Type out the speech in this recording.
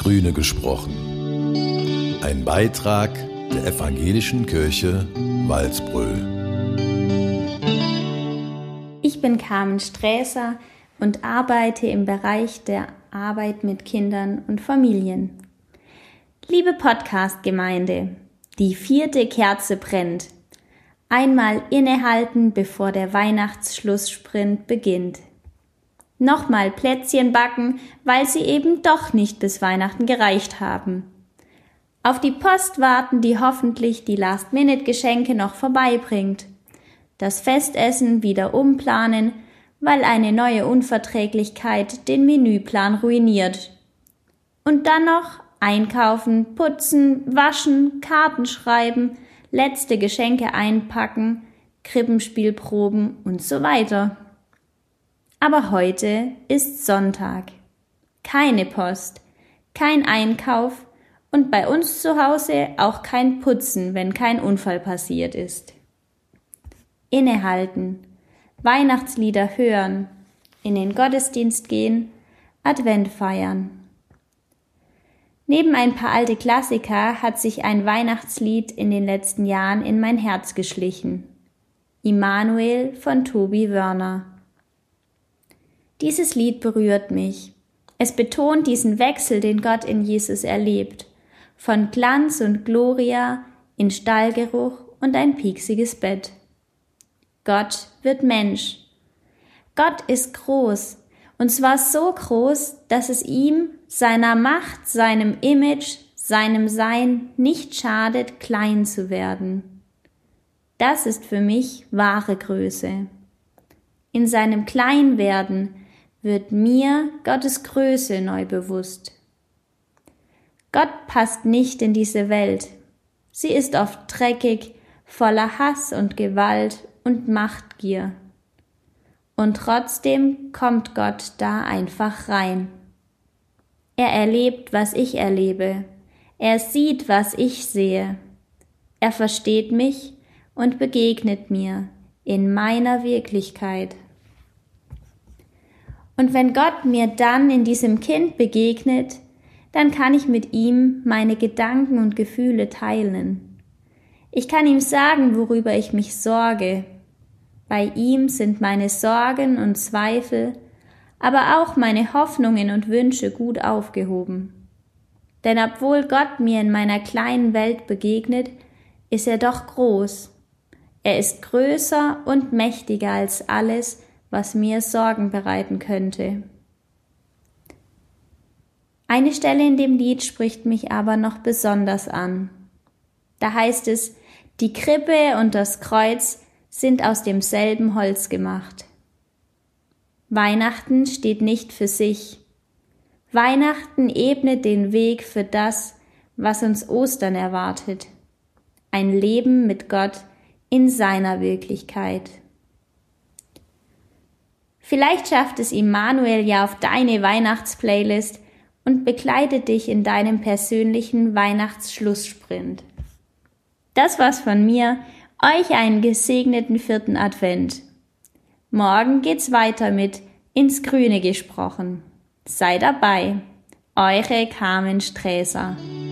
Grüne gesprochen. Ein Beitrag der Evangelischen Kirche Walsbröl. Ich bin Carmen Sträßer und arbeite im Bereich der Arbeit mit Kindern und Familien. Liebe Podcast-Gemeinde, die 4. Kerze brennt. Einmal innehalten, bevor der Weihnachtsschlusssprint beginnt. Nochmal Plätzchen backen, weil sie eben doch nicht bis Weihnachten gereicht haben. Auf die Post warten, die hoffentlich die Last-Minute-Geschenke noch vorbeibringt. Das Festessen wieder umplanen, weil eine neue Unverträglichkeit den Menüplan ruiniert. Und dann noch einkaufen, putzen, waschen, Karten schreiben, letzte Geschenke einpacken, Krippenspielproben und so weiter. Aber heute ist Sonntag. Keine Post, kein Einkauf und bei uns zu Hause auch kein Putzen, wenn kein Unfall passiert ist. Innehalten, Weihnachtslieder hören, in den Gottesdienst gehen, Advent feiern. Neben ein paar alte Klassiker hat sich ein Weihnachtslied in den letzten Jahren in mein Herz geschlichen. Immanuel von Tobi Wörner. Dieses Lied berührt mich. Es betont diesen Wechsel, den Gott in Jesus erlebt. Von Glanz und Gloria in Stallgeruch und ein pieksiges Bett. Gott wird Mensch. Gott ist groß. Und zwar so groß, dass es ihm, seiner Macht, seinem Image, seinem Sein nicht schadet, klein zu werden. Das ist für mich wahre Größe. In seinem Kleinwerden wird mir Gottes Größe neu bewusst. Gott passt nicht in diese Welt. Sie ist oft dreckig, voller Hass und Gewalt und Machtgier. Und trotzdem kommt Gott da einfach rein. Er erlebt, was ich erlebe. Er sieht, was ich sehe. Er versteht mich und begegnet mir in meiner Wirklichkeit. Und wenn Gott mir dann in diesem Kind begegnet, dann kann ich mit ihm meine Gedanken und Gefühle teilen. Ich kann ihm sagen, worüber ich mich sorge. Bei ihm sind meine Sorgen und Zweifel, aber auch meine Hoffnungen und Wünsche gut aufgehoben. Denn obwohl Gott mir in meiner kleinen Welt begegnet, ist er doch groß. Er ist größer und mächtiger als alles, was mir Sorgen bereiten könnte. Eine Stelle in dem Lied spricht mich aber noch besonders an. Da heißt es, die Krippe und das Kreuz sind aus demselben Holz gemacht. Weihnachten steht nicht für sich. Weihnachten ebnet den Weg für das, was uns Ostern erwartet. Ein Leben mit Gott in seiner Wirklichkeit. Vielleicht schafft es Immanuel ja auf deine Weihnachtsplaylist und begleitet dich in deinem persönlichen Weihnachtsschlusssprint. Das war's von mir. Euch einen gesegneten 4. Advent. Morgen geht's weiter mit Ins Grüne gesprochen. Sei dabei. Eure Carmen Sträßer.